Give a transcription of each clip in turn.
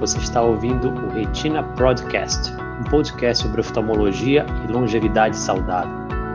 Você está ouvindo o Retina Podcast, um podcast sobre oftalmologia e longevidade saudável.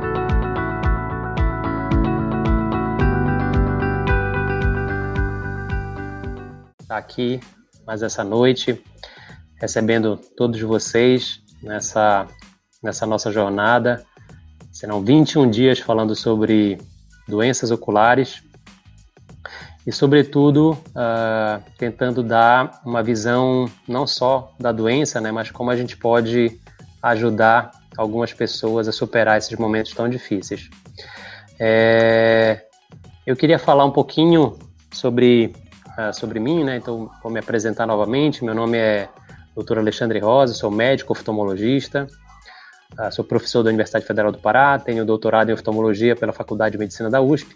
Está aqui mais essa noite, recebendo todos vocês nessa nossa jornada. Serão 21 dias falando sobre doenças oculares e, sobretudo, tentando dar uma visão não só da doença, né, mas como a gente pode ajudar algumas pessoas a superar esses momentos tão difíceis. Eu queria falar um pouquinho sobre mim, né? Então vou me apresentar novamente. Meu nome é Dr. Alexandre Rosa, sou médico oftalmologista, sou professor da Universidade Federal do Pará, tenho doutorado em oftalmologia pela Faculdade de Medicina da USP.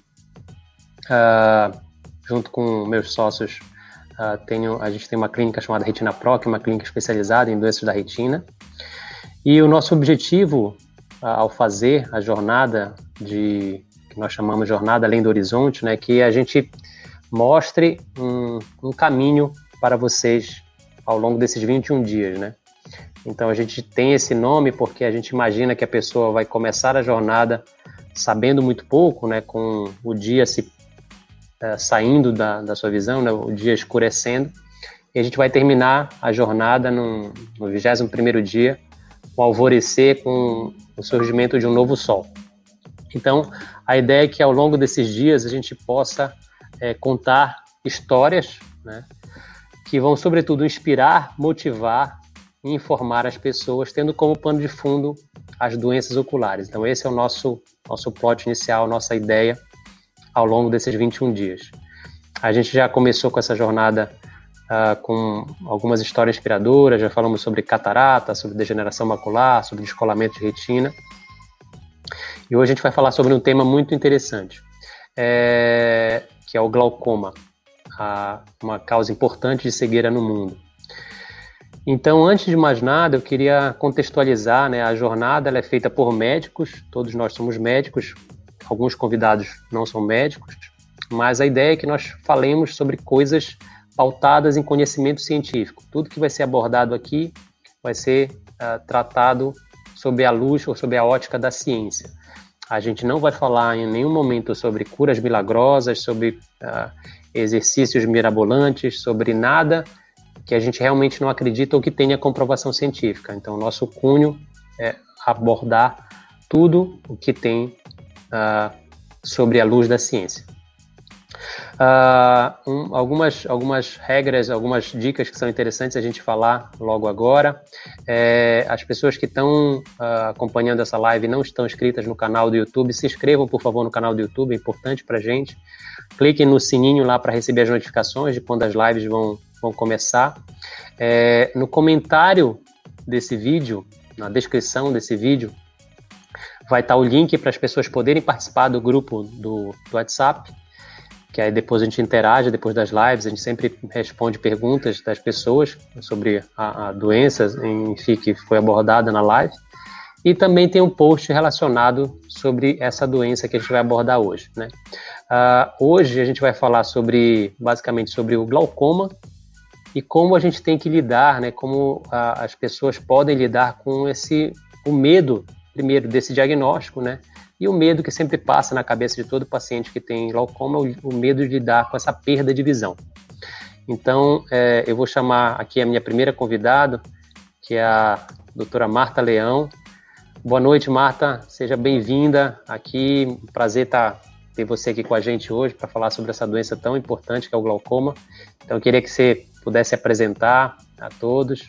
Junto com meus sócios, a gente tem uma clínica chamada Retina Pro, que é uma clínica especializada em doenças da retina. E o nosso objetivo, ao fazer a jornada que nós chamamos Jornada Além do Horizonte, né, é que a gente mostre um caminho para vocês ao longo desses 21 dias, né? Então a gente tem esse nome porque a gente imagina que a pessoa vai começar a jornada sabendo muito pouco, né, com o dia saindo da sua visão, né, o dia escurecendo, e a gente vai terminar a jornada no 21º dia, com o alvorecer, com o surgimento de um novo sol. Então, a ideia é que ao longo desses dias a gente possa contar histórias, né, que vão, sobretudo, inspirar, motivar e informar as pessoas, tendo como pano de fundo as doenças oculares. Então, esse é o nosso plot inicial, nossa ideia ao longo desses 21 dias. A gente já começou com essa jornada com algumas histórias inspiradoras, já falamos sobre catarata, sobre degeneração macular, sobre descolamento de retina. E hoje a gente vai falar sobre um tema muito interessante, que é o glaucoma, uma causa importante de cegueira no mundo. Então, antes de mais nada, eu queria contextualizar, né, a jornada. Ela é feita por médicos, todos nós somos médicos, alguns convidados não são médicos, mas a ideia é que nós falemos sobre coisas pautadas em conhecimento científico. Tudo que vai ser abordado aqui vai ser tratado sob a luz ou sob a ótica da ciência. A gente não vai falar em nenhum momento sobre curas milagrosas, sobre exercícios mirabolantes, sobre nada que a gente realmente não acredita ou que tenha comprovação científica. Então, o nosso cunho é abordar tudo o que tem sobre a luz da ciência. Algumas regras, algumas dicas que são interessantes a gente falar logo agora. As pessoas que estão acompanhando essa live e não estão inscritas no canal do YouTube, se inscrevam, por favor, no canal do YouTube, é importante para a gente. Cliquem no sininho lá para receber as notificações de quando as lives vão começar. No comentário desse vídeo, na descrição desse vídeo, vai estar o link para as pessoas poderem participar do grupo do WhatsApp, que aí depois a gente interage, depois das lives, a gente sempre responde perguntas das pessoas sobre a doença, enfim, que foi abordada na live. E também tem um post relacionado sobre essa doença que a gente vai abordar hoje, né? Hoje a gente vai falar basicamente sobre o glaucoma e como a gente tem que lidar, né? Como as pessoas podem lidar com o medo, primeiro, desse diagnóstico, né? E o medo que sempre passa na cabeça de todo paciente que tem glaucoma, o medo de lidar com essa perda de visão. Então, eu vou chamar aqui a minha primeira convidada, que é a doutora Marta Leão. Boa noite, Marta. Seja bem-vinda aqui. Um prazer ter você aqui com a gente hoje para falar sobre essa doença tão importante que é o glaucoma. Então, eu queria que você pudesse apresentar a todos.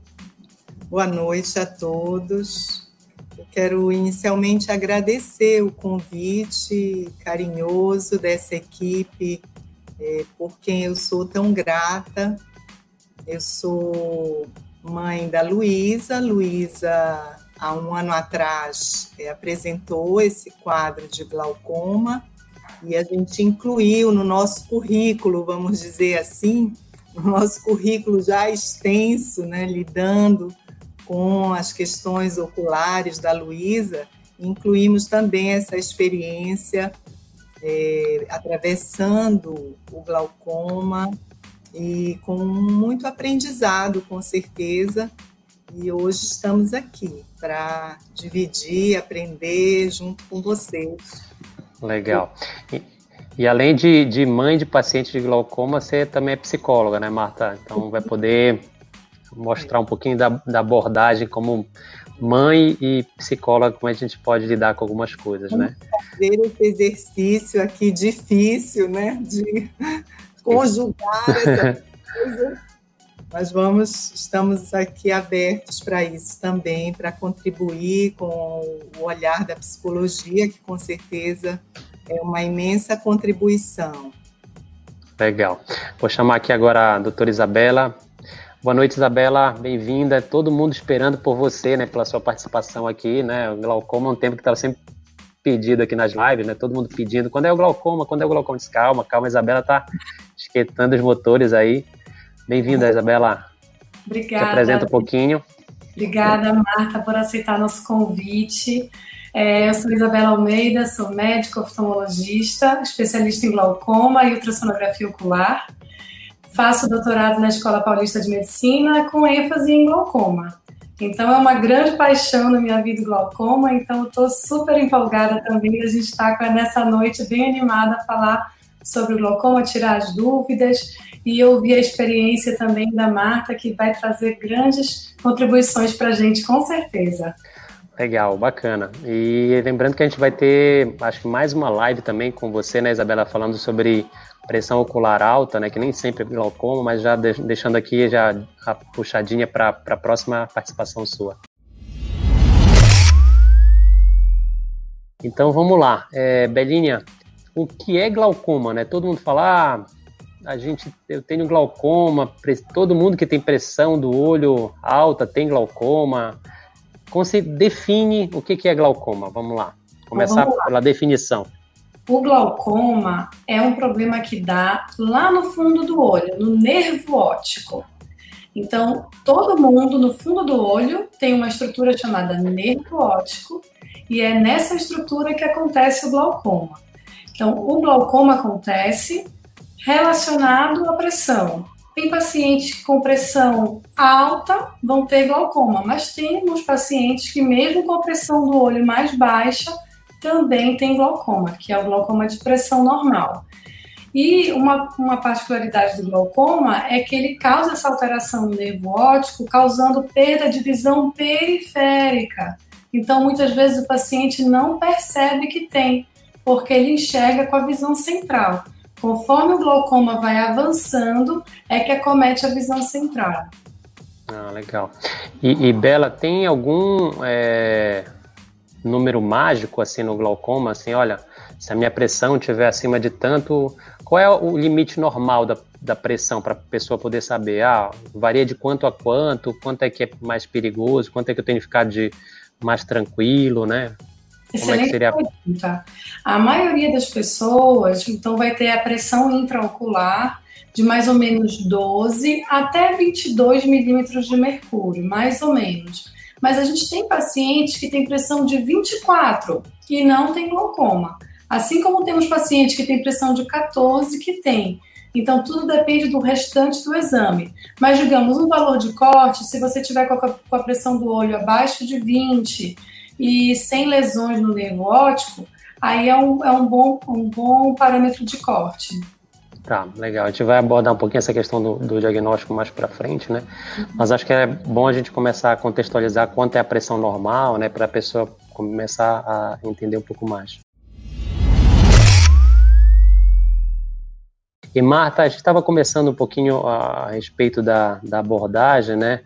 Boa noite a todos. Eu quero inicialmente agradecer o convite carinhoso dessa equipe, por quem eu sou tão grata. Eu sou mãe da Luísa. Luísa, há um ano atrás, apresentou esse quadro de glaucoma e a gente incluiu no nosso currículo, vamos dizer assim, no nosso currículo já extenso, né, lidando com as questões oculares da Luísa, incluímos também essa experiência atravessando o glaucoma e com muito aprendizado, com certeza. E hoje estamos aqui para dividir, aprender junto com vocês. Legal. E além de mãe de paciente de glaucoma, você também é psicóloga, né, Marta? Então vai poder mostrar um pouquinho da abordagem como mãe e psicóloga, como a gente pode lidar com algumas coisas, né? Fazer esse exercício aqui difícil, né, de conjugar essa coisa. Mas estamos aqui abertos para isso também, para contribuir com o olhar da psicologia, que com certeza é uma imensa contribuição. Legal. Vou chamar aqui agora a doutora Isabela. Boa noite, Isabela, bem-vinda. Todo mundo esperando por você, né, pela sua participação aqui, né? O glaucoma é um tema que estava sempre pedido aqui nas lives, né? Todo mundo pedindo, quando é o glaucoma? Quando é o glaucoma? Diz, calma, a Isabela está esquentando os motores aí. Bem-vinda, Isabela. Obrigada. Se apresenta um pouquinho. Obrigada, Marta, por aceitar nosso convite. Eu sou Isabela Almeida, sou médica oftalmologista, especialista em glaucoma e ultrassonografia ocular. Faço doutorado na Escola Paulista de Medicina com ênfase em glaucoma. Então, é uma grande paixão na minha vida o glaucoma, então estou super empolgada também. A gente está nessa noite bem animada a falar sobre o glaucoma, tirar as dúvidas e ouvir a experiência também da Marta, que vai trazer grandes contribuições para a gente, com certeza. Legal, bacana. E lembrando que a gente vai ter, acho que mais uma live também com você, né, Isabela, falando sobre pressão ocular alta, né, que nem sempre é glaucoma, mas já deixando aqui já a puxadinha para a próxima participação sua. Então, vamos lá. Belinha, o que é glaucoma, né? Todo mundo fala, eu tenho glaucoma, todo mundo que tem pressão do olho alta tem glaucoma. Como você define o que é glaucoma? Vamos lá, começar pela definição. O glaucoma é um problema que dá lá no fundo do olho, no nervo óptico. Então, todo mundo no fundo do olho tem uma estrutura chamada nervo óptico e é nessa estrutura que acontece o glaucoma. Então, o glaucoma acontece relacionado à pressão. Tem pacientes com pressão alta vão ter glaucoma, mas temos pacientes que mesmo com a pressão do olho mais baixa também tem glaucoma, que é o glaucoma de pressão normal. E uma particularidade do glaucoma é que ele causa essa alteração no nervo óptico, causando perda de visão periférica. Então, muitas vezes o paciente não percebe que tem, porque ele enxerga com a visão central. Conforme o glaucoma vai avançando, é que acomete a visão central. Ah, legal. E Bela, tem algum número mágico assim no glaucoma? Assim, olha, se a minha pressão estiver acima de tanto, qual é o limite normal da pressão para a pessoa poder saber? Varia de quanto a quanto é que é mais perigoso, quanto é que eu tenho que ficar mais tranquilo, né? Como é que seria? Pergunta. A maioria das pessoas, então, vai ter a pressão intraocular de mais ou menos 12 até 22 milímetros de mercúrio, mais ou menos. Mas a gente tem pacientes que têm pressão de 24 e não tem glaucoma. Assim como temos pacientes que têm pressão de 14 que tem. Então, tudo depende do restante do exame. Mas, digamos, um valor de corte, se você tiver com a pressão do olho abaixo de 20 e sem lesões no nervo óptico, aí é um bom parâmetro de corte. Tá, legal. A gente vai abordar um pouquinho essa questão do diagnóstico mais para frente, né? Mas acho que é bom a gente começar a contextualizar quanto é a pressão normal, né? Para a pessoa começar a entender um pouco mais. E Marta, a gente estava conversando um pouquinho a respeito da abordagem, né?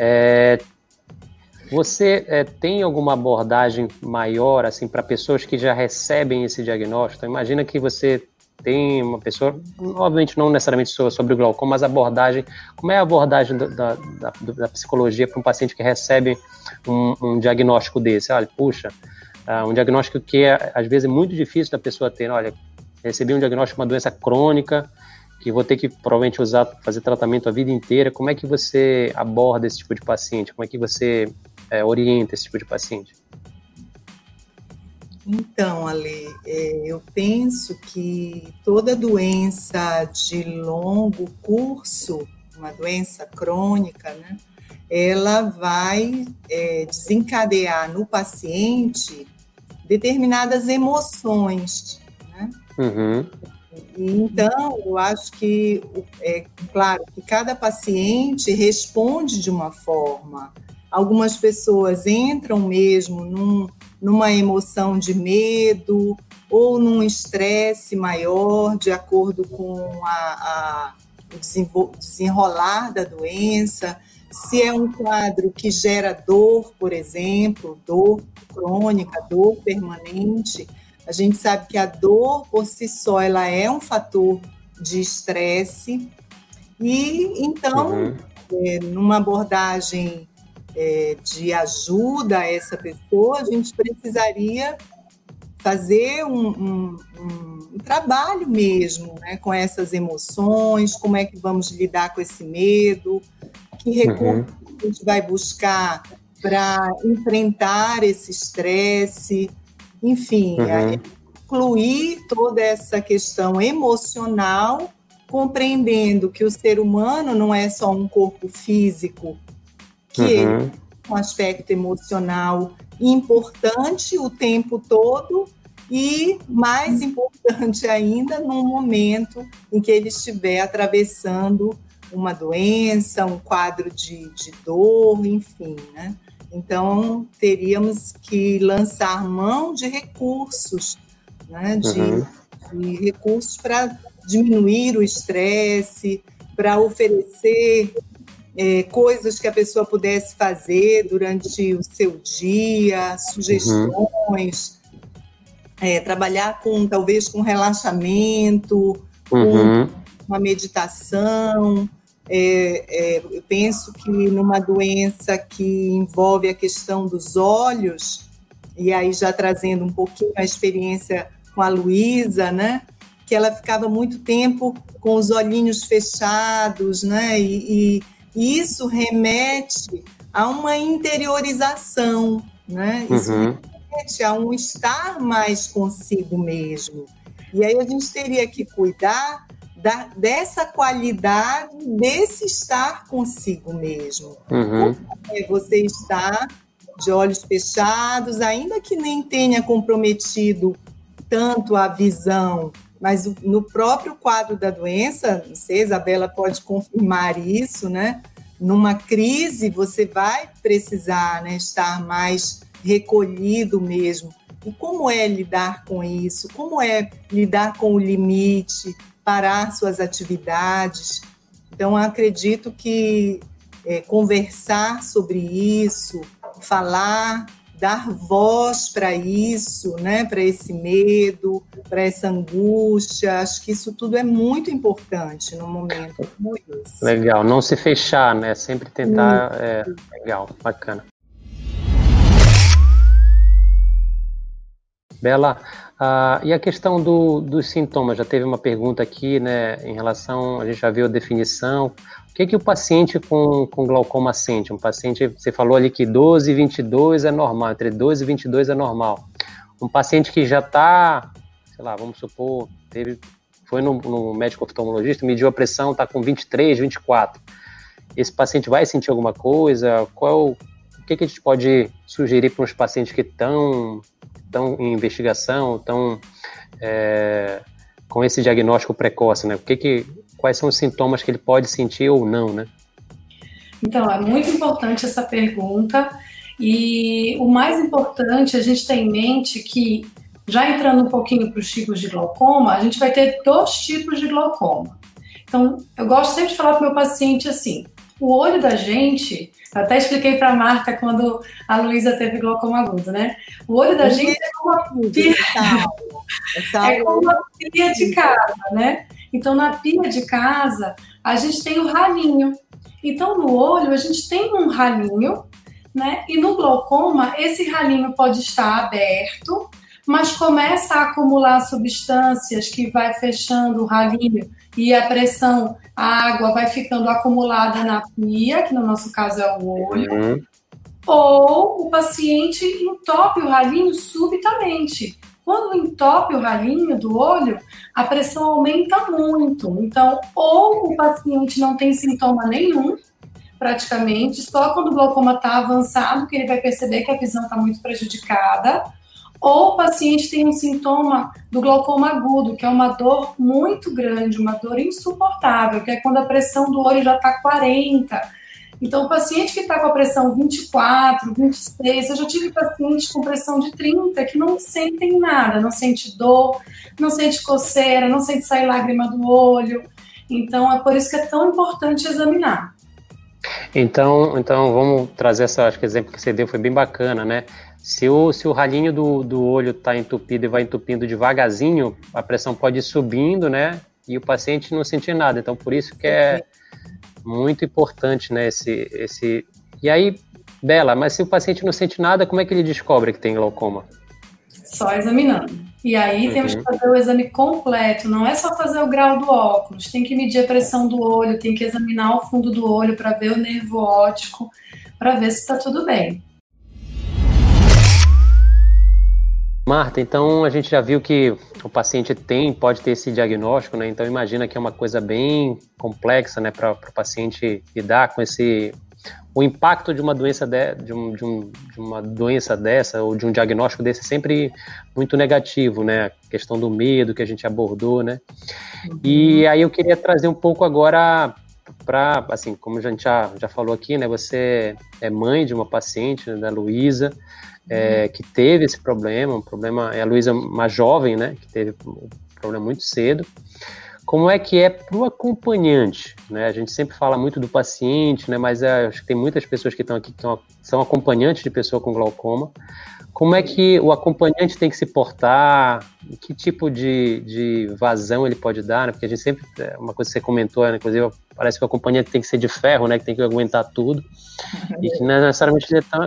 Você tem alguma abordagem maior assim, para pessoas que já recebem esse diagnóstico? Então, imagina que você tem uma pessoa, obviamente não necessariamente sobre o glaucoma, mas a abordagem, como é a abordagem da psicologia para um paciente que recebe um diagnóstico desse? Olha, puxa, um diagnóstico que às vezes é muito difícil da pessoa ter. Olha, recebi um diagnóstico de uma doença crônica, que vou ter que provavelmente fazer tratamento a vida inteira. Como é que você aborda esse tipo de paciente? Como é que você orienta esse tipo de paciente? Então, Ale, eu penso que toda doença de longo curso, uma doença crônica, né, ela vai desencadear no paciente determinadas emoções, né? Uhum. Então, eu acho que, claro, que cada paciente responde de uma forma. Algumas pessoas entram mesmo numa emoção de medo ou num estresse maior, de acordo com o desenrolar da doença. Se é um quadro que gera dor, por exemplo, dor crônica, dor permanente, a gente sabe que a dor por si só ela é um fator de estresse e então numa abordagem de ajuda a essa pessoa a gente precisaria fazer um trabalho mesmo, né, com essas emoções, como é que vamos lidar com esse medo, que recurso a gente vai buscar para enfrentar esse estresse, enfim, incluir toda essa questão emocional, compreendendo que o ser humano não é só um corpo físico, que ele tem um aspecto emocional importante o tempo todo e, mais importante ainda, num momento em que ele estiver atravessando uma doença, um quadro de dor, enfim, né? Então, teríamos que lançar mão de recursos, né? De recursos para diminuir o estresse, para oferecer coisas que a pessoa pudesse fazer durante o seu dia, sugestões, trabalhar talvez com relaxamento, com uma meditação. Eu penso que numa doença que envolve a questão dos olhos, e aí já trazendo um pouquinho a experiência com a Luísa, né, que ela ficava muito tempo com os olhinhos fechados, né, e isso remete a uma interiorização, né, isso remete a um estar mais consigo mesmo. E aí a gente teria que cuidar dessa qualidade, desse estar consigo mesmo. Você está de olhos fechados, ainda que nem tenha comprometido tanto a visão, mas no próprio quadro da doença, não sei, Isabela pode confirmar isso, né? Numa crise, você vai precisar, né, estar mais recolhido mesmo. E como é lidar com isso? Como é lidar com o limite? Parar suas atividades. Então, acredito que conversar sobre isso, falar, dar voz para isso, né, para esse medo, para essa angústia, acho que isso tudo é muito importante no momento como esse. Legal, não se fechar, né? Sempre tentar. Legal, bacana. Bela, e a questão dos sintomas? Já teve uma pergunta aqui, né, em relação, a gente já viu a definição. O que o paciente com glaucoma sente? Um paciente, você falou ali que 12 e 22 é normal, entre 12 e 22 é normal. Um paciente que já está, sei lá, vamos supor, foi no médico oftalmologista, mediu a pressão, está com 23, 24. Esse paciente vai sentir alguma coisa? O que a gente pode sugerir para os pacientes que estão em investigação, estão com esse diagnóstico precoce, né? Quais são os sintomas que ele pode sentir ou não, né? Então, é muito importante essa pergunta e o mais importante, a gente tem em mente que, já entrando um pouquinho para os tipos de glaucoma, a gente vai ter 2 tipos de glaucoma. Então, eu gosto sempre de falar para o meu paciente assim, o olho da gente, até expliquei para a Marta quando a Luísa teve glaucoma agudo, né? O olho da gente é como uma pia de casa, né? Então, na pia de casa, a gente tem o ralinho. Então, no olho, a gente tem um ralinho, né? E no glaucoma, esse ralinho pode estar aberto, mas começa a acumular substâncias que vai fechando o ralinho e a pressão, a água vai ficando acumulada na pia, que no nosso caso é o olho. ou o paciente entope o ralinho subitamente. Quando entope o ralinho do olho, a pressão aumenta muito. Então, ou o paciente não tem sintoma nenhum, praticamente, só quando o glaucoma está avançado que ele vai perceber que a visão está muito prejudicada, ou o paciente tem um sintoma do glaucoma agudo, que é uma dor muito grande, uma dor insuportável, que é quando a pressão do olho já está 40. Então, o paciente que está com a pressão 24, 26, eu já tive pacientes com pressão de 30 que não sentem nada, não sente dor, não sente coceira, não sente sair lágrima do olho. Então, é por isso que é tão importante examinar. Então vamos trazer acho que o exemplo que você deu foi bem bacana, né? Se o ralinho do olho está entupido e vai entupindo devagarzinho, a pressão pode ir subindo, né? E o paciente não sentir nada. Então, por isso que é muito importante, né? E aí, Bela, mas se o paciente não sente nada, como é que ele descobre que tem glaucoma? Só examinando. E aí temos que fazer o exame completo, não é só fazer o grau do óculos, tem que medir a pressão do olho, tem que examinar o fundo do olho para ver o nervo óptico, para ver se está tudo bem. Marta, então a gente já viu que o paciente pode ter esse diagnóstico, né? Então imagina que é uma coisa bem complexa, né, para o paciente lidar com o impacto de uma doença de uma doença dessa ou de um diagnóstico desse é sempre muito negativo, né? A questão do medo que a gente abordou, né? E aí eu queria trazer um pouco agora para, assim, como a gente já falou aqui, né? Você é mãe de uma paciente, né, da Luísa, que teve esse problema, a Luísa uma jovem, né? Que teve um problema muito cedo. Como é que é para o acompanhante, né? A gente sempre fala muito do paciente, né? Mas acho que tem muitas pessoas que estão aqui que são acompanhantes de pessoa com glaucoma. Como é que o acompanhante tem que se portar? Que tipo de vazão ele pode dar, né? Porque a gente sempre, uma coisa que você comentou, né? Inclusive parece que o acompanhante tem que ser de ferro, né? Que tem que aguentar tudo. E que não é necessariamente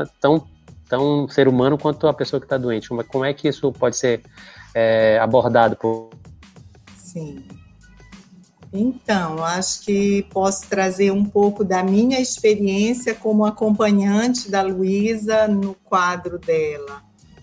tão ser humano quanto a pessoa que está doente. Como é que isso pode ser abordado por... Sim. Então, acho que posso trazer um pouco da minha experiência como acompanhante da Luísa no quadro dela.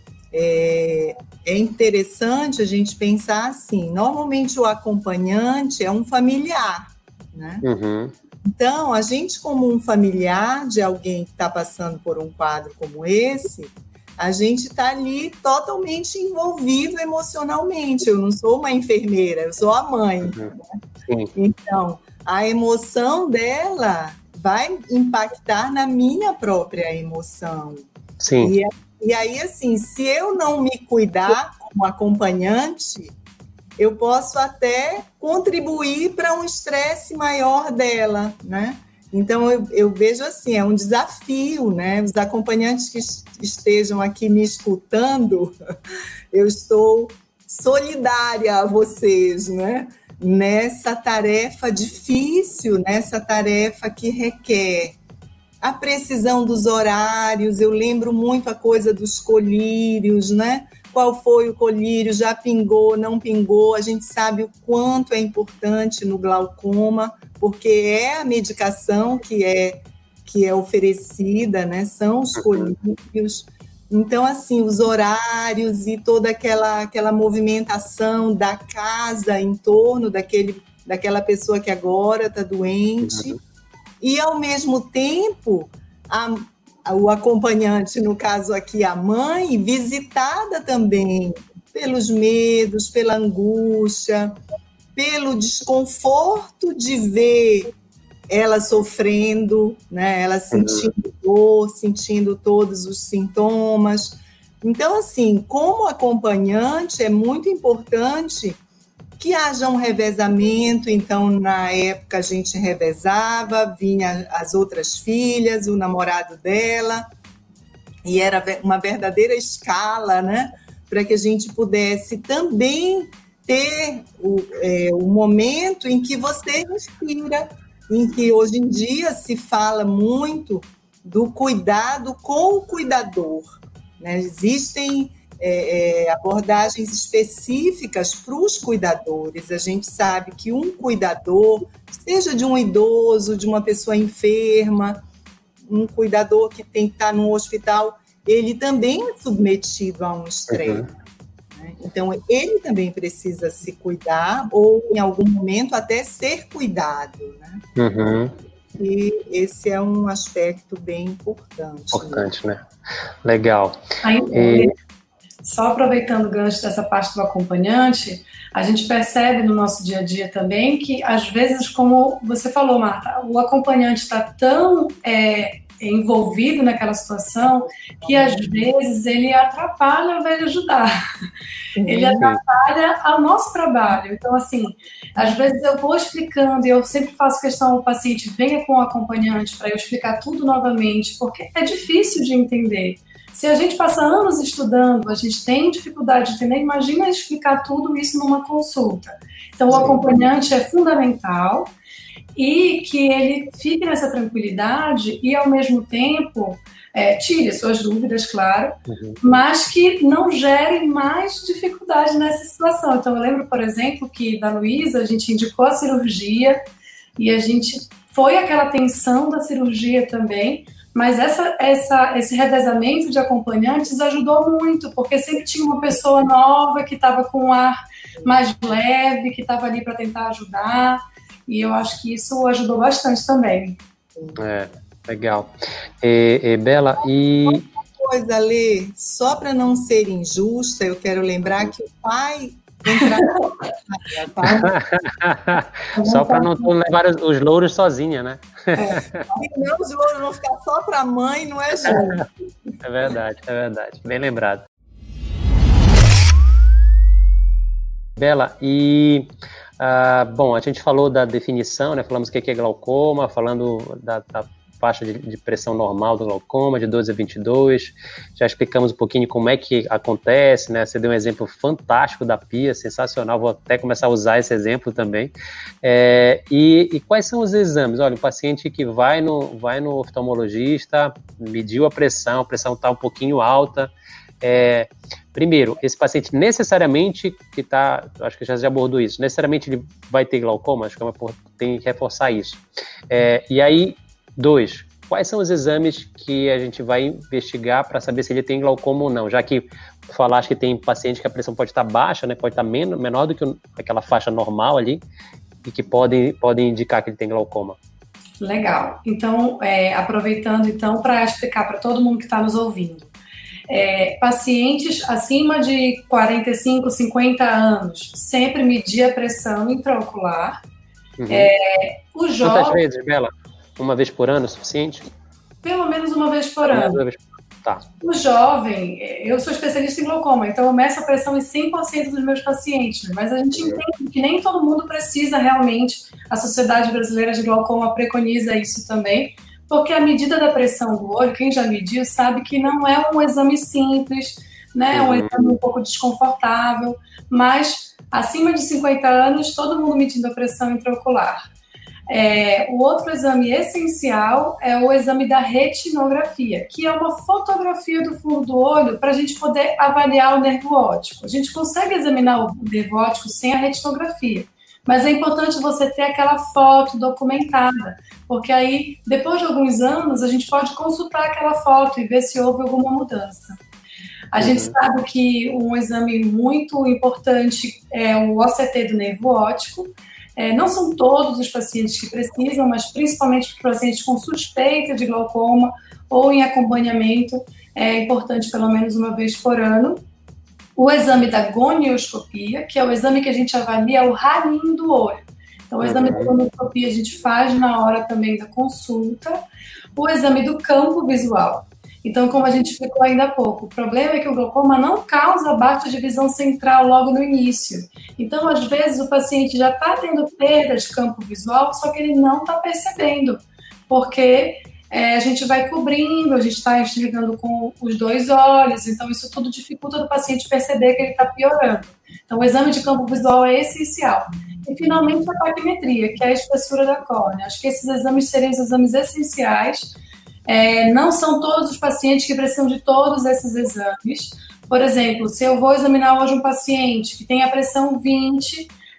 É interessante a gente pensar assim, normalmente o acompanhante é um familiar, né? Uhum. Então, a gente como um familiar de alguém que está passando por um quadro como esse, a gente está ali totalmente envolvido emocionalmente. Eu não sou uma enfermeira, eu sou a mãe. Uhum. Sim. Então, a emoção dela vai impactar na minha própria emoção. Sim. E aí, assim, se eu não me cuidar como acompanhante, eu posso até contribuir para um estresse maior dela, né? Então, eu vejo assim, é um desafio, né? Os acompanhantes que estejam aqui me escutando, eu estou solidária a vocês, né? Nessa tarefa difícil, nessa tarefa que requer a precisão dos horários. Eu lembro muito a coisa dos colírios, né? Qual foi o colírio, já pingou, não pingou, a gente sabe o quanto é importante no glaucoma, porque é a medicação que é oferecida, né? São os colírios. Então, assim, os horários e toda aquela movimentação da casa em torno daquela pessoa que agora está doente. E, ao mesmo tempo, o acompanhante, no caso aqui a mãe, visitada também pelos medos, pela angústia, pelo desconforto de ver ela sofrendo, né? Ela sentindo dor, sentindo todos os sintomas. Então, assim, como acompanhante, é muito importante que haja um revezamento. Então, na época, a gente revezava, vinha as outras filhas, o namorado dela, e era uma verdadeira escala, né? Para que a gente pudesse também ter o momento em que você respira, em que hoje em dia se fala muito do cuidado com o cuidador, né? Existem abordagens específicas para os cuidadores. A gente sabe que um cuidador, seja de um idoso, de uma pessoa enferma, um cuidador que tem que estar no hospital, ele também é submetido a um estresse. Né? Então, ele também precisa se cuidar ou, em algum momento, até ser cuidado. Né? E esse é um aspecto bem importante. Importante, né? Legal. Só aproveitando o gancho dessa parte do acompanhante, a gente percebe no nosso dia a dia também que, às vezes, como você falou, Marta, o acompanhante está tão envolvido naquela situação que, às vezes, ele atrapalha ao invés de ajudar. Ele atrapalha o nosso trabalho. Então, assim, às vezes eu vou explicando e eu sempre faço questão ao paciente venha com o acompanhante para eu explicar tudo novamente, porque é difícil de entender. Se a gente passa anos estudando, a gente tem dificuldade de entender, imagina explicar tudo isso numa consulta. Então, o acompanhante é fundamental e que ele fique nessa tranquilidade e, ao mesmo tempo, tire suas dúvidas, claro, mas que não gere mais dificuldade nessa situação. Então, eu lembro, por exemplo, que da Luísa, a gente indicou a cirurgia e a gente foi aquela tensão da cirurgia também, mas esse revezamento de acompanhantes ajudou muito, porque sempre tinha uma pessoa nova que estava com um ar mais leve, que estava ali para tentar ajudar, e eu acho que isso ajudou bastante também. Legal. Bela, Uma coisa, Lê, só para não ser injusta, eu quero lembrar que o pai... Só para não levar os louros sozinha, né? Não, os louros vão ficar só para a mãe, não é justo. É verdade. Bem lembrado. Bela, bom, a gente falou da definição, né? Falamos o que é glaucoma, falando da faixa de pressão normal do glaucoma, de 12 a 22, já explicamos um pouquinho como é que acontece, né? Você deu um exemplo fantástico da pia, sensacional, vou até começar a usar esse exemplo também. E quais são os exames? Olha, o paciente que vai no oftalmologista, mediu a pressão está um pouquinho alta. Primeiro, esse paciente necessariamente acho que já abordou isso, necessariamente ele vai ter glaucoma, acho que tem que reforçar isso. E aí, 2, quais são os exames que a gente vai investigar para saber se ele tem glaucoma ou não? Já que tu falaste que tem paciente que a pressão pode estar baixa, né, pode estar menor do que aquela faixa normal ali, e que podem indicar que ele tem glaucoma. Legal. Então, aproveitando então para explicar para todo mundo que está nos ouvindo. Pacientes acima de 45, 50 anos, sempre medir a pressão intraocular. Quantas vezes, Bela? Uma vez por ano é suficiente? Pelo menos uma vez por ano. Tá. O jovem, eu sou especialista em glaucoma, então eu meço a pressão em 100% dos meus pacientes, mas a gente entende que nem todo mundo precisa realmente, a Sociedade Brasileira de Glaucoma preconiza isso também, porque a medida da pressão do olho, quem já mediu sabe que não é um exame simples, né? É um exame um pouco desconfortável, mas acima de 50 anos, todo mundo medindo a pressão intraocular. O outro exame essencial é o exame da retinografia, que é uma fotografia do fundo do olho para a gente poder avaliar o nervo óptico. A gente consegue examinar o nervo óptico sem a retinografia, mas é importante você ter aquela foto documentada, porque aí, depois de alguns anos, a gente pode consultar aquela foto e ver se houve alguma mudança. A gente sabe que um exame muito importante é o OCT do nervo óptico. Não são todos os pacientes que precisam, mas principalmente para pacientes com suspeita de glaucoma ou em acompanhamento, é importante pelo menos uma vez por ano. O exame da gonioscopia, que é o exame que a gente avalia o ralinho do olho. Então, o exame da gonioscopia a gente faz na hora também da consulta. O exame do campo visual. Então, como a gente explicou ainda há pouco, o problema é que o glaucoma não causa baixa de visão central logo no início. Então, às vezes, o paciente já está tendo perda de campo visual, só que ele não está percebendo, porque a gente vai cobrindo, a gente está enxergando com os dois olhos, então isso tudo dificulta do paciente perceber que ele está piorando. Então, o exame de campo visual é essencial. E, finalmente, a paquimetria, que é a espessura da córnea. Acho que esses exames seriam os exames essenciais. Não são todos os pacientes que precisam de todos esses exames. Por exemplo, se eu vou examinar hoje um paciente que tem a pressão 20,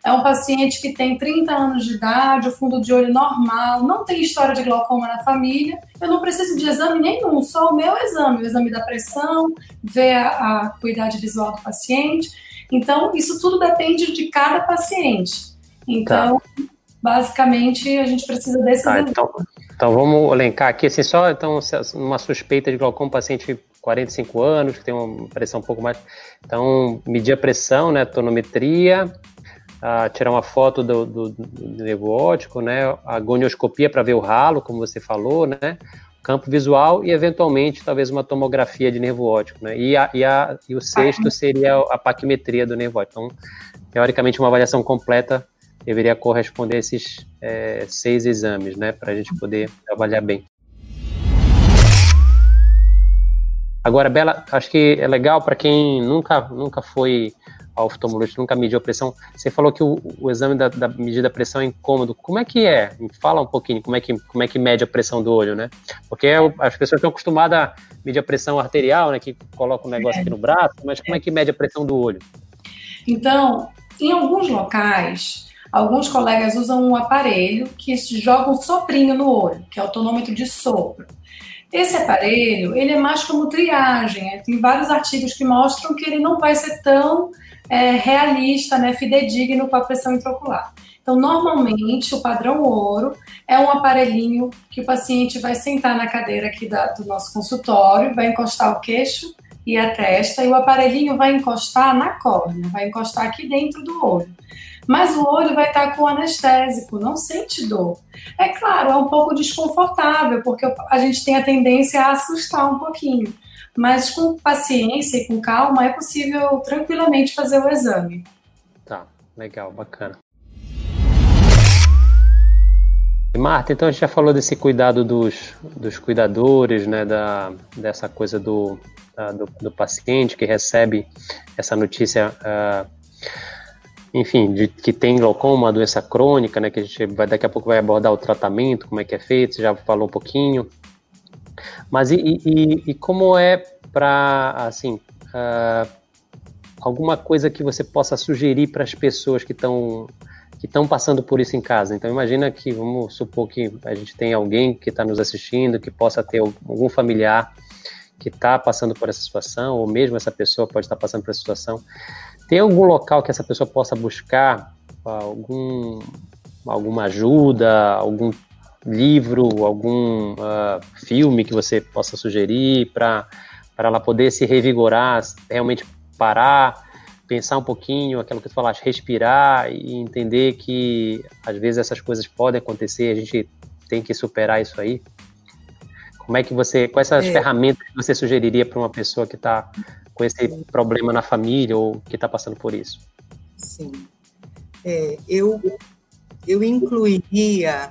É um paciente que tem 30 anos de idade, o fundo de olho normal, não tem história de glaucoma na família, eu não preciso de exame nenhum, só o meu exame, o exame da pressão, ver a acuidade visual do paciente. Então, isso tudo depende de cada paciente. Então, basicamente, a gente precisa desses exames. Então, vamos elencar aqui, assim, só então, uma suspeita de glaucoma, paciente de 45 anos, que tem uma pressão um pouco mais... Então, medir a pressão, né, tonometria, tirar uma foto do nervo óptico, né, a gonioscopia para ver o ralo, como você falou, né, campo visual e, eventualmente, talvez uma tomografia de nervo óptico, né, e o sexto seria a paquimetria do nervo óptico. Então, teoricamente, uma avaliação completa deveria corresponder a esses 6 exames, né, para a gente poder avaliar bem. Agora, Bela, acho que é legal para quem nunca foi ao oftalmologista, nunca mediu a pressão. Você falou que o exame da medida da pressão é incômodo. Como é que é? Fala um pouquinho como é que mede a pressão do olho, né? Porque as pessoas estão acostumadas a medir a pressão arterial, né, que coloca um negócio aqui no braço, mas como é que mede a pressão do olho? Então, em alguns locais, alguns colegas usam um aparelho que joga um soprinho no olho, que é o tonômetro de sopro. Esse aparelho, ele é mais como triagem, tem vários artigos que mostram que ele não vai ser tão realista, né, fidedigno com a pressão intraocular. Então, normalmente, o padrão ouro é um aparelhinho que o paciente vai sentar na cadeira aqui do nosso consultório, vai encostar o queixo e a testa, e o aparelhinho vai encostar na córnea, vai encostar aqui dentro do olho. Mas o olho vai estar com anestésico, não sente dor. É claro, é um pouco desconfortável, porque a gente tem a tendência a assustar um pouquinho. Mas com paciência e com calma, é possível tranquilamente fazer o exame. Tá, legal, bacana. Marta, então a gente já falou desse cuidado dos cuidadores, né, dessa coisa do paciente que recebe essa notícia... enfim, de que tem glaucoma, uma doença crônica, né, que a gente daqui a pouco vai abordar o tratamento, como é que é feito, você já falou um pouquinho. Mas e como é para, assim, alguma coisa que você possa sugerir para as pessoas que estão passando por isso em casa? Então, imagina que, vamos supor que a gente tem alguém que está nos assistindo, que possa ter algum familiar que está passando por essa situação, ou mesmo essa pessoa pode estar passando por essa situação. Tem algum local que essa pessoa possa buscar alguma ajuda, algum livro, algum filme que você possa sugerir para ela poder se revigorar, realmente parar, pensar um pouquinho, aquilo que tu falaste, respirar e entender que às vezes essas coisas podem acontecer, a gente tem que superar isso aí? Quais são as ferramentas que você sugeriria para uma pessoa que está com esse problema na família ou que está passando por isso? Sim. Eu incluiria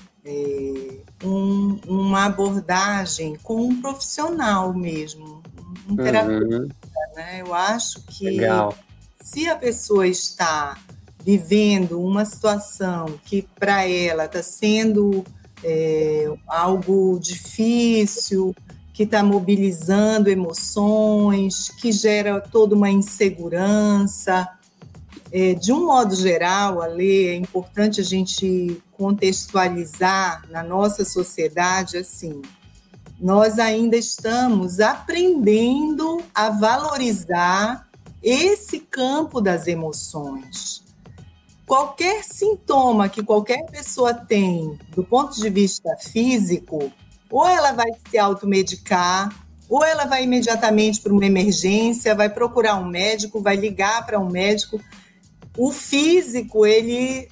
uma abordagem com um profissional mesmo, um terapeuta, né? Eu acho que Legal. Se a pessoa está vivendo uma situação que para ela está sendo algo difícil, que está mobilizando emoções, que gera toda uma insegurança. De um modo geral, é importante a gente contextualizar na nossa sociedade assim. Nós ainda estamos aprendendo a valorizar esse campo das emoções. Qualquer sintoma que qualquer pessoa tem do ponto de vista físico, ou ela vai se automedicar, ou ela vai imediatamente para uma emergência, vai procurar um médico, vai ligar para um médico. O físico, ele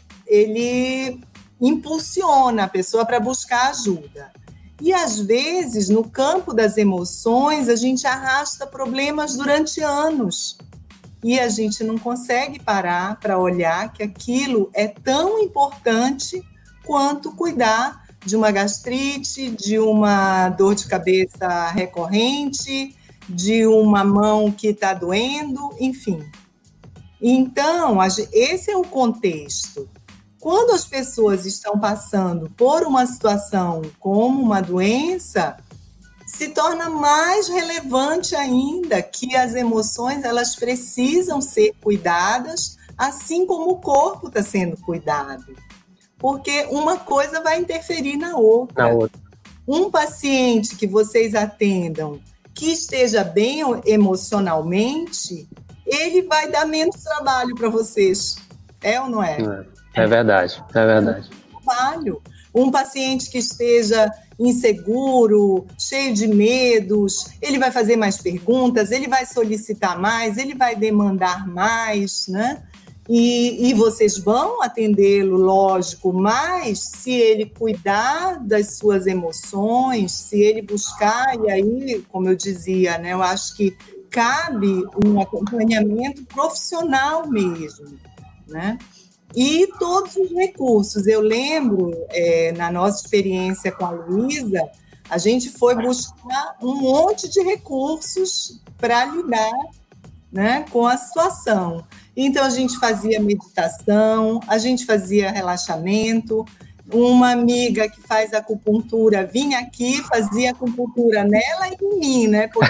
impulsiona a pessoa para buscar ajuda. E, às vezes, no campo das emoções, a gente arrasta problemas durante anos. E a gente não consegue parar para olhar que aquilo é tão importante quanto cuidar de uma gastrite, de uma dor de cabeça recorrente, de uma mão que está doendo, enfim. Então, esse é o contexto. Quando as pessoas estão passando por uma situação como uma doença, se torna mais relevante ainda que as emoções elas precisam ser cuidadas assim como o corpo está sendo cuidado. Porque uma coisa vai interferir na outra. Um paciente que vocês atendam que esteja bem emocionalmente, ele vai dar menos trabalho para vocês. É ou não é? É verdade, é verdade. Trabalho. Um paciente que esteja inseguro, cheio de medos, ele vai fazer mais perguntas, ele vai solicitar mais, ele vai demandar mais, né? E vocês vão atendê-lo, lógico, mas se ele cuidar das suas emoções, se ele buscar, e aí, como eu dizia, né, eu acho que cabe um acompanhamento profissional mesmo, né? E todos os recursos. Eu lembro, na nossa experiência com a Luísa, a gente foi buscar um monte de recursos para lidar, né, com a situação. Então, a gente fazia meditação, a gente fazia relaxamento. Uma amiga que faz acupuntura vinha aqui, fazia acupuntura nela e em mim, né? Porque...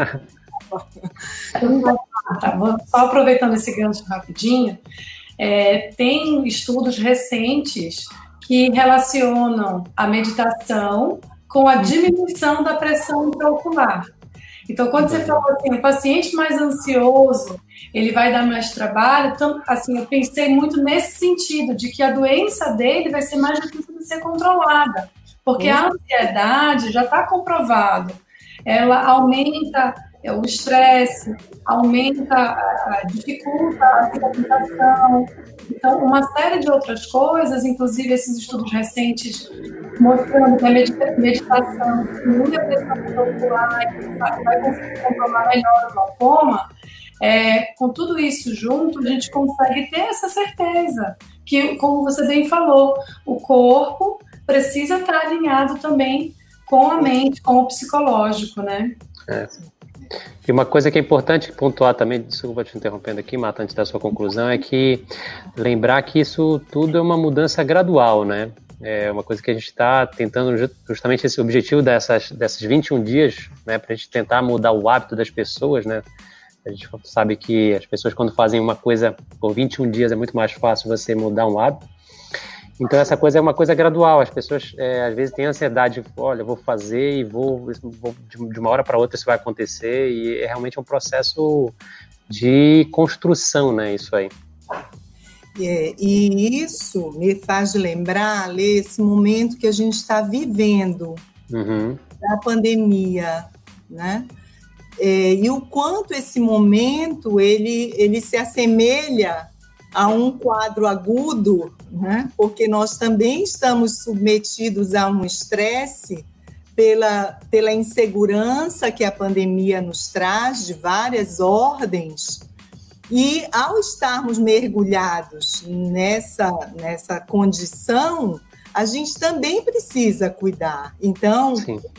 Só aproveitando esse gancho rapidinho, tem estudos recentes que relacionam a meditação com a diminuição da pressão intraocular. Então, quando você falou assim, o paciente mais ansioso, ele vai dar mais trabalho, então, assim, eu pensei muito nesse sentido, de que a doença dele vai ser mais difícil de ser controlada, porque a ansiedade já está comprovado, ela aumenta o estresse, dificulta a cicatrização. Então, uma série de outras coisas, inclusive esses estudos recentes mostrando que a meditação diminui a pressão intraocular e vai conseguir controlar melhor o glaucoma. Com tudo isso junto, a gente consegue ter essa certeza que, como você bem falou, o corpo precisa estar alinhado também com a mente, com o psicológico, né? E uma coisa que é importante pontuar também, desculpa te interrompendo aqui, Marta, antes da sua conclusão, é que lembrar que isso tudo é uma mudança gradual, né? É uma coisa que a gente está tentando, justamente esse objetivo dessas 21 dias, né, para a gente tentar mudar o hábito das pessoas, né? A gente sabe que as pessoas, quando fazem uma coisa por 21 dias, é muito mais fácil você mudar um hábito. Então, essa coisa é uma coisa gradual. As pessoas, às vezes, têm ansiedade, olha, eu vou fazer e vou de uma hora para outra isso vai acontecer, e realmente um processo de construção, né, isso aí. E isso me faz lembrar, Lê, esse momento que a gente está vivendo, da pandemia, né? E o quanto esse momento ele se assemelha a um quadro agudo, né? Porque nós também estamos submetidos a um estresse pela insegurança que a pandemia nos traz, de várias ordens, e ao estarmos mergulhados nessa condição, a gente também precisa cuidar. Então,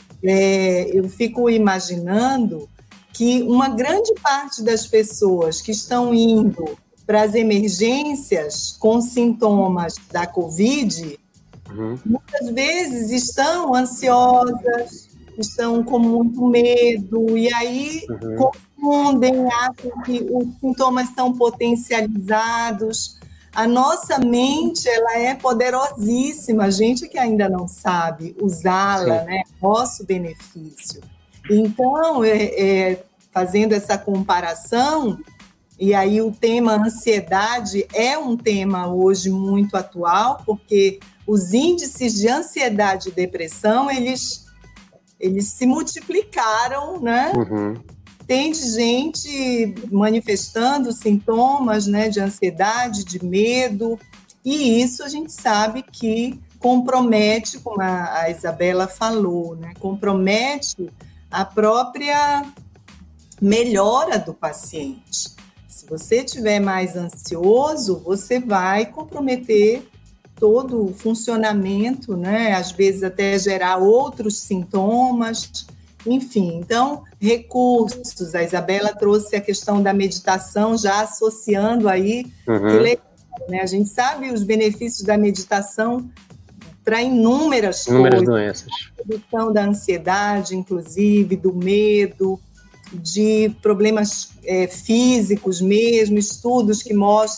eu fico imaginando que uma grande parte das pessoas que estão indo para as emergências com sintomas da Covid, muitas vezes estão ansiosas, estão com muito medo, e aí confundem, acham que os sintomas são potencializados. A nossa mente, ela é poderosíssima, a gente que ainda não sabe usá-la, né, nosso benefício. Então, fazendo essa comparação, e aí o tema ansiedade é um tema hoje muito atual, porque os índices de ansiedade e depressão, eles se multiplicaram, né? Tem gente manifestando sintomas, né, de ansiedade, de medo, e isso a gente sabe que compromete, como a Isabela falou, né, compromete a própria melhora do paciente. Se você estiver mais ansioso, você vai comprometer todo o funcionamento, né? Às vezes até gerar outros sintomas, enfim. Então, recursos, a Isabela trouxe a questão da meditação, já associando aí, que legal, né? A gente sabe os benefícios da meditação para inúmeras doenças. A redução da ansiedade, inclusive, do medo, de problemas físicos mesmo, estudos que mostram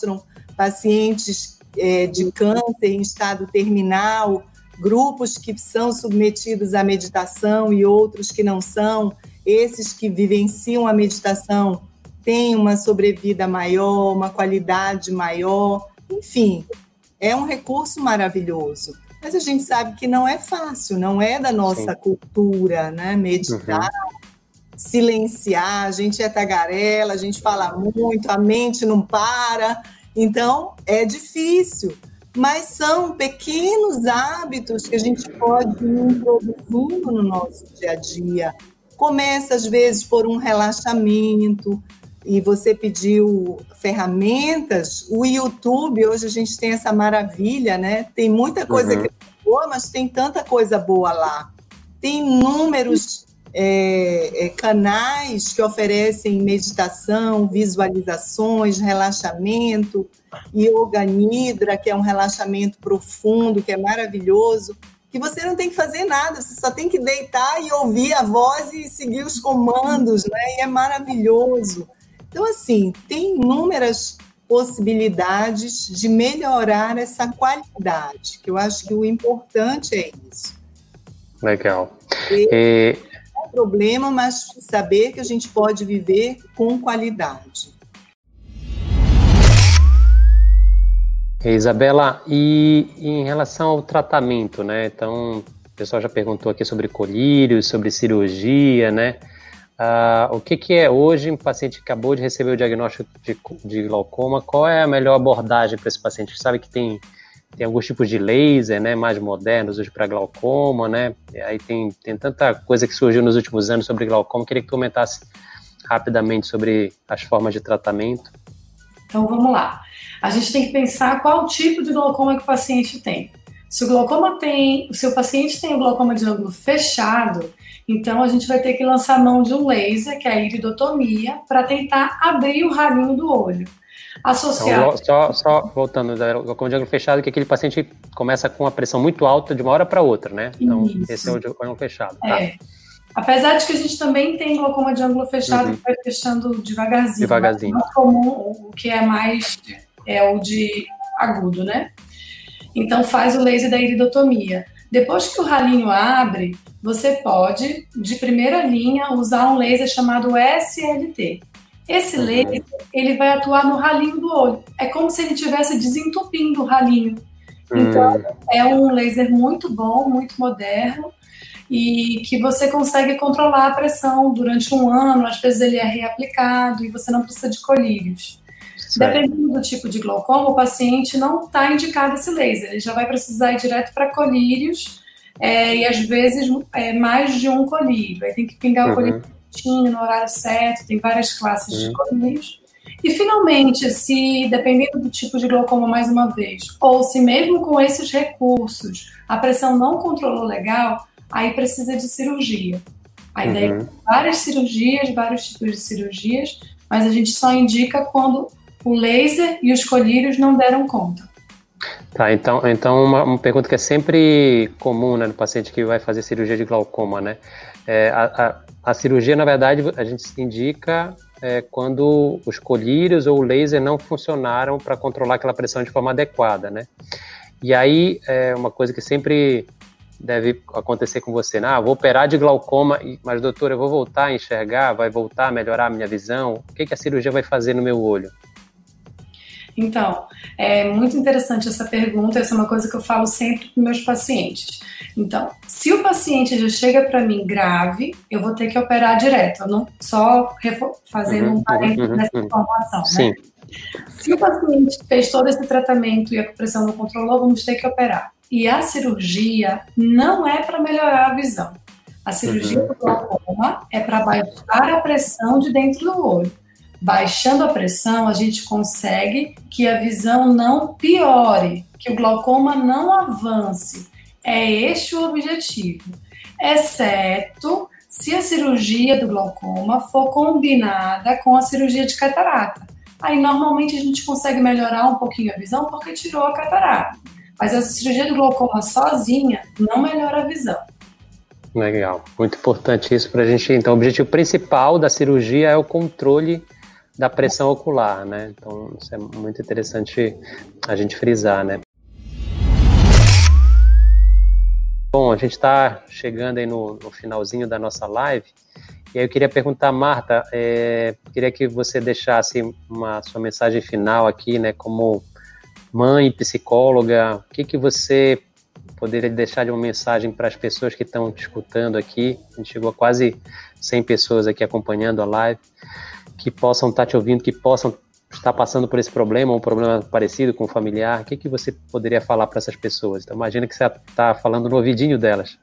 pacientes de câncer em estado terminal, grupos que são submetidos à meditação e outros que não são. Esses que vivenciam a meditação têm uma sobrevida maior, uma qualidade maior, enfim, é um recurso maravilhoso. Mas a gente sabe que não é fácil, não é da nossa cultura, né? Meditar, silenciar, a gente é tagarela, a gente fala muito, a mente não para, então é difícil. Mas são pequenos hábitos que a gente pode ir introduzindo no nosso dia a dia. Começa, às vezes, por um relaxamento, e você pediu ferramentas. O YouTube, hoje a gente tem essa maravilha, né? Tem muita coisa que é boa, mas tem tanta coisa boa lá. Tem inúmeros canais que oferecem meditação, visualizações, relaxamento, Yoga Nidra, que é um relaxamento profundo, que é maravilhoso, que você não tem que fazer nada, você só tem que deitar e ouvir a voz e seguir os comandos, né? E é maravilhoso. Então, assim, tem inúmeras possibilidades de melhorar essa qualidade, que eu acho que o importante é isso. Legal. Não é problema, mas saber que a gente pode viver com qualidade. Isabela, e em relação ao tratamento, né? Então, o pessoal já perguntou aqui sobre colírios, sobre cirurgia, né? O que é hoje um paciente que acabou de receber o diagnóstico de glaucoma? Qual é a melhor abordagem para esse paciente? A gente sabe que tem alguns tipos de laser, né, mais modernos hoje para glaucoma, né? E aí tem tanta coisa que surgiu nos últimos anos sobre glaucoma. Queria que tu comentasse rapidamente sobre as formas de tratamento. Então, vamos lá. A gente tem que pensar qual tipo de glaucoma que o paciente tem. Se o paciente tem o glaucoma de ângulo fechado, então a gente vai ter que lançar mão de um laser, que é a iridotomia, para tentar abrir o ralinho do olho. Associado... Então, só voltando, o glaucoma de ângulo fechado, que aquele paciente começa com a pressão muito alta de uma hora para outra, né? Então, esse é o de ângulo fechado. Tá? Apesar de que a gente também tem glaucoma de ângulo fechado, que vai fechando devagarzinho. Devagarzinho. Mas comum, o que é mais é o de agudo, né? Então faz o laser da iridotomia. Depois que o ralinho abre, você pode, de primeira linha, usar um laser chamado SLT. Esse laser, ele vai atuar no ralinho do olho. É como se ele estivesse desentupindo o ralinho. Então, é um laser muito bom, muito moderno, e que você consegue controlar a pressão durante um ano. Às vezes ele é reaplicado e você não precisa de colírios. Certo. Dependendo do tipo de glaucoma, o paciente não está indicado esse laser. Ele já vai precisar ir direto para colírios, e às vezes mais de um colírio. Aí tem que pingar o colírio no horário certo, tem várias classes de colírios. E finalmente, se dependendo do tipo de glaucoma, mais uma vez, ou se mesmo com esses recursos a pressão não controlou legal, aí precisa de cirurgia. Aí daí várias cirurgias, vários tipos de cirurgias, mas a gente só indica quando o laser e os colírios não deram conta. Tá, então uma pergunta que é sempre comum, né, no paciente que vai fazer cirurgia de glaucoma, né? A cirurgia, na verdade, a gente se indica quando os colírios ou o laser não funcionaram para controlar aquela pressão de forma adequada, né? E aí, uma coisa que sempre deve acontecer com você, né? Vou operar de glaucoma, mas doutor, eu vou voltar a enxergar, vai voltar a melhorar a minha visão? O que a cirurgia vai fazer no meu olho? Então, é muito interessante essa pergunta, essa é uma coisa que eu falo sempre para meus pacientes. Então, se o paciente já chega para mim grave, eu vou ter que operar direto, eu não só fazendo um parênteses nessa informação, Sim. né? Se o paciente fez todo esse tratamento e a pressão não controlou, vamos ter que operar. E a cirurgia não é para melhorar a visão. A cirurgia do glaucoma é para baixar a pressão de dentro do olho. Baixando a pressão, a gente consegue que a visão não piore, que o glaucoma não avance. É este o objetivo. Exceto se a cirurgia do glaucoma for combinada com a cirurgia de catarata. Aí, normalmente, a gente consegue melhorar um pouquinho a visão porque tirou a catarata. Mas a cirurgia do glaucoma sozinha não melhora a visão. Legal. Muito importante isso para a gente. Então, o objetivo principal da cirurgia é o controle da pressão ocular, né? Então, isso é muito interessante a gente frisar, né? Bom, a gente está chegando aí no finalzinho da nossa live, e aí eu queria perguntar, Marta, queria que você deixasse sua mensagem final aqui, né, como mãe e psicóloga, o que você poderia deixar de uma mensagem para as pessoas que estão escutando aqui? A gente chegou a quase 100 pessoas aqui acompanhando a live, que possam estar te ouvindo, que possam estar passando por esse problema, um problema parecido com o familiar. O que você poderia falar para essas pessoas? Então, imagina que você está falando no ouvidinho delas.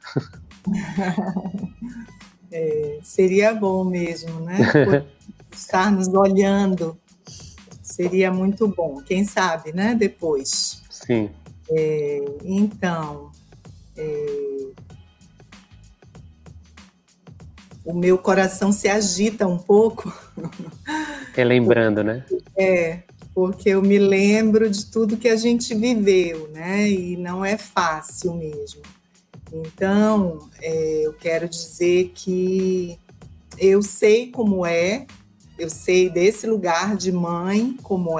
Seria bom mesmo, né? Por estar nos olhando. Seria muito bom. Quem sabe, né? Depois. Sim. Então, o meu coração se agita um pouco. Relembrando, né? Porque eu me lembro de tudo que a gente viveu, né? E não é fácil mesmo. Então, eu quero dizer que eu sei como é, eu sei desse lugar de mãe como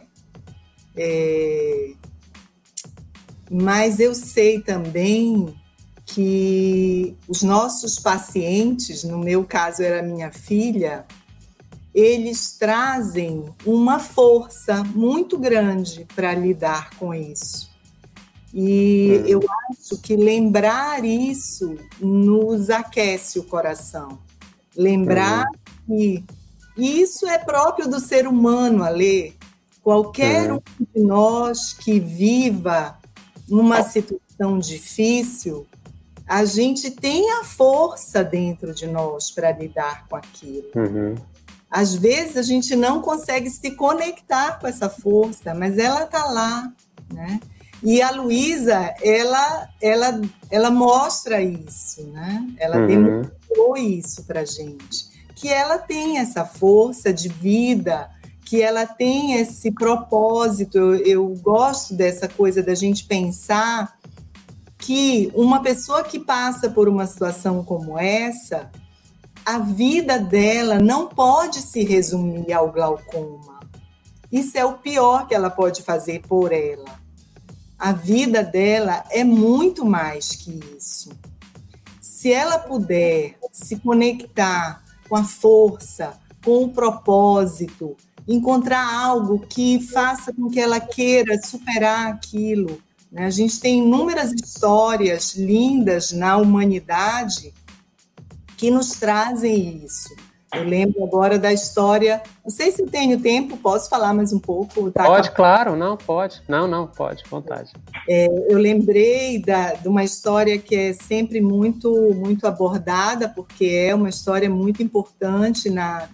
mas eu sei também que os nossos pacientes, no meu caso era minha filha, eles trazem uma força muito grande para lidar com isso. E eu acho que lembrar isso nos aquece o coração. Lembrar que isso é próprio do ser humano, Alê. Qualquer um de nós que viva uma situação difícil, a gente tem a força dentro de nós para lidar com aquilo. Às vezes a gente não consegue se conectar com essa força, mas ela está lá, né? E a Luísa, ela mostra isso, né? Ela demonstrou isso para a gente, que ela tem essa força de vida, que ela tem esse propósito. Eu gosto dessa coisa da gente pensar que uma pessoa que passa por uma situação como essa, a vida dela não pode se resumir ao glaucoma. Isso é o pior que ela pode fazer por ela. A vida dela é muito mais que isso. Se ela puder se conectar com a força, com o propósito, encontrar algo que faça com que ela queira superar aquilo, né? A gente tem inúmeras histórias lindas na humanidade que nos trazem isso. Eu lembro agora da história, não sei se tenho tempo, posso falar mais um pouco? Tá? Pode, claro, não, pode. Não, pode, vontade. Eu lembrei de uma história que é sempre muito, muito abordada, porque é uma história muito importante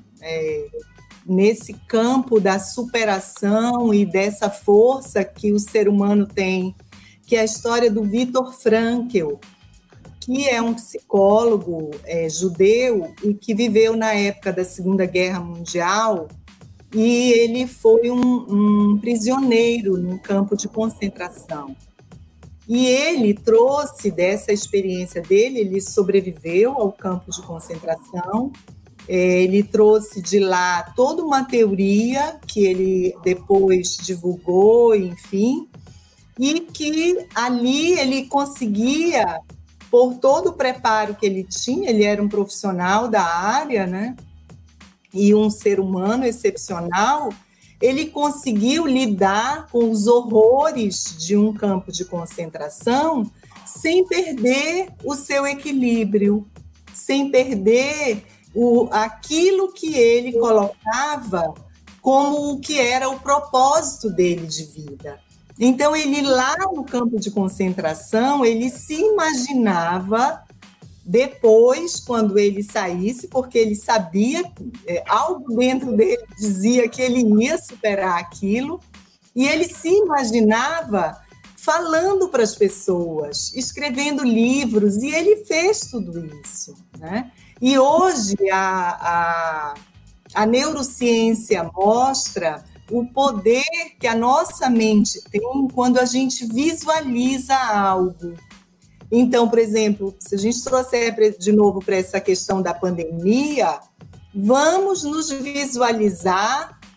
nesse campo da superação e dessa força que o ser humano tem, que é a história do Viktor Frankl, que é um psicólogo judeu e que viveu na época da Segunda Guerra Mundial, e ele foi um prisioneiro num campo de concentração. E ele trouxe dessa experiência dele, ele sobreviveu ao campo de concentração, ele trouxe de lá toda uma teoria que ele depois divulgou, enfim, e que ali ele conseguia, por todo o preparo que ele tinha, ele era um profissional da área, né? E um ser humano excepcional, ele conseguiu lidar com os horrores de um campo de concentração sem perder o seu equilíbrio, sem perder aquilo que ele colocava como o que era o propósito dele de vida. Então, ele lá no campo de concentração, ele se imaginava depois, quando ele saísse, porque ele sabia, algo dentro dele dizia que ele ia superar aquilo, e ele se imaginava falando para as pessoas, escrevendo livros, e ele fez tudo isso, né? E hoje a neurociência mostra o poder que a nossa mente tem quando a gente visualiza algo. Então, por exemplo, se a gente trouxer de novo para essa questão da pandemia, vamos nos visualizar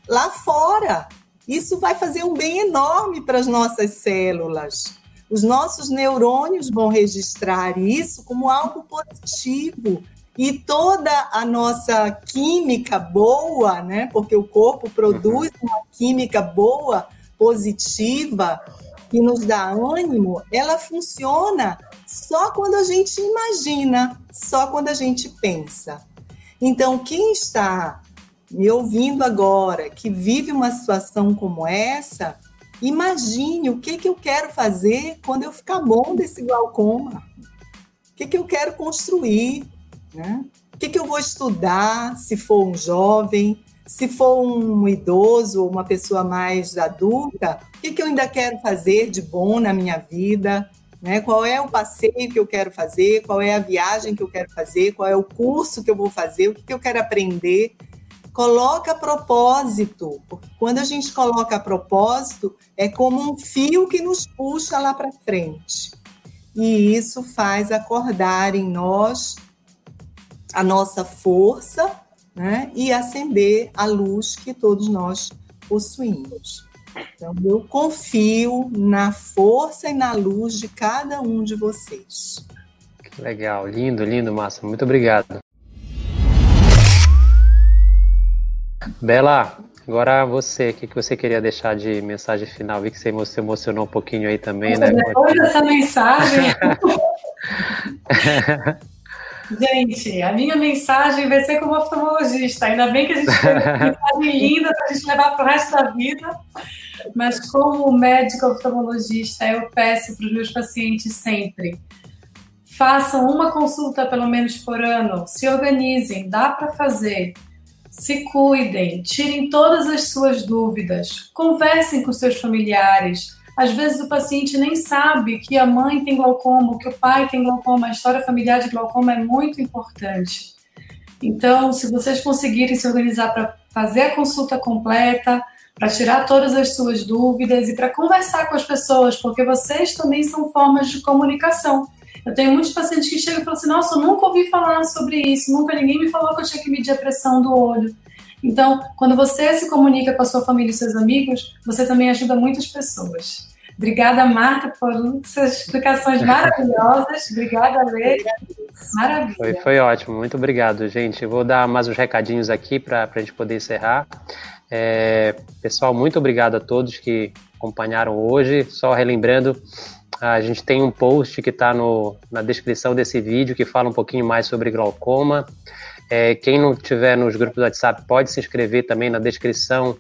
lá fora. Isso vai fazer um bem enorme para as nossas células. Os nossos neurônios vão registrar isso como algo positivo. E toda a nossa química boa, né? Porque o corpo produz uma química boa, positiva, que nos dá ânimo, ela funciona só quando a gente imagina, só quando a gente pensa. Então, quem está me ouvindo agora, que vive uma situação como essa, imagine o que eu quero fazer quando eu ficar bom desse glaucoma. O que eu quero construir, né? O que eu vou estudar, se for um jovem, se for um idoso ou uma pessoa mais adulta, o que eu ainda quero fazer de bom na minha vida, né? Qual é o passeio que eu quero fazer, qual é a viagem que eu quero fazer, qual é o curso que eu vou fazer, o que eu quero aprender. Coloca propósito, porque quando a gente coloca propósito, é como um fio que nos puxa lá para frente. E isso faz acordar em nós a nossa força, né? E acender a luz que todos nós possuímos. Então, eu confio na força e na luz de cada um de vocês. Que legal, lindo, lindo, Márcia. Muito obrigado. Bela, agora você, o que você queria deixar de mensagem final? Vi que você se emocionou um pouquinho aí também, né? Depois dessa mensagem... Gente, a minha mensagem vai ser como oftalmologista. Ainda bem que a gente tem uma mensagem linda para a gente levar para o resto da vida. Mas como médico oftalmologista, eu peço para os meus pacientes sempre: façam uma consulta pelo menos por ano, se organizem, dá para fazer. Se cuidem, tirem todas as suas dúvidas, conversem com seus familiares. Às vezes o paciente nem sabe que a mãe tem glaucoma, que o pai tem glaucoma. A história familiar de glaucoma é muito importante. Então, se vocês conseguirem se organizar para fazer a consulta completa, para tirar todas as suas dúvidas e para conversar com as pessoas, porque vocês também são formas de comunicação. Eu tenho muitos pacientes que chegam e falam assim: nossa, eu nunca ouvi falar sobre isso, nunca ninguém me falou que eu tinha que medir a pressão do olho. Então, quando você se comunica com a sua família e seus amigos, você também ajuda muitas pessoas. Obrigada, Marta, por essas explicações maravilhosas. Obrigada, Lê. Maravilha. Foi ótimo, muito obrigado, gente. Eu vou dar mais uns recadinhos aqui para a gente poder encerrar. Pessoal, muito obrigado a todos que acompanharam hoje. Só relembrando, a gente tem um post que está na descrição desse vídeo que fala um pouquinho mais sobre glaucoma. Quem não estiver nos grupos do WhatsApp pode se inscrever também na descrição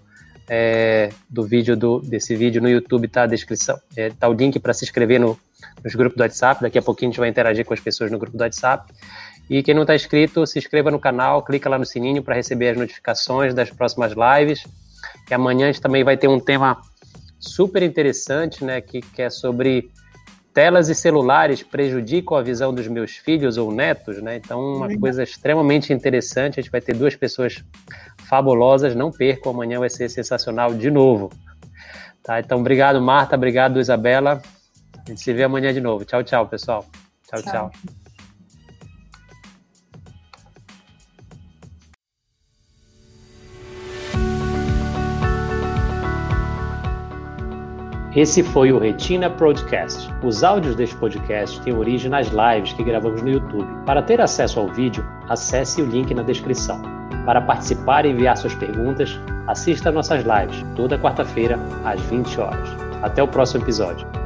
do vídeo desse vídeo no YouTube, tá a descrição, tá o link para se inscrever nos grupos do WhatsApp. Daqui a pouquinho a gente vai interagir com as pessoas no grupo do WhatsApp. E quem não está inscrito, se inscreva no canal, clica lá no sininho para receber as notificações das próximas lives. E amanhã a gente também vai ter um tema super interessante, né, que é sobre telas e celulares prejudicam a visão dos meus filhos ou netos, né? Então, uma coisa extremamente interessante. A gente vai ter duas pessoas fabulosas. Não percam, amanhã vai ser sensacional de novo. Tá? Então, obrigado, Marta. Obrigado, Isabela. A gente se vê amanhã de novo. Tchau, tchau, pessoal. Tchau, tchau. Esse foi o Retina Podcast. Os áudios deste podcast têm origem nas lives que gravamos no YouTube. Para ter acesso ao vídeo, acesse o link na descrição. Para participar e enviar suas perguntas, assista a nossas lives, toda quarta-feira, às 20 horas. Até o próximo episódio.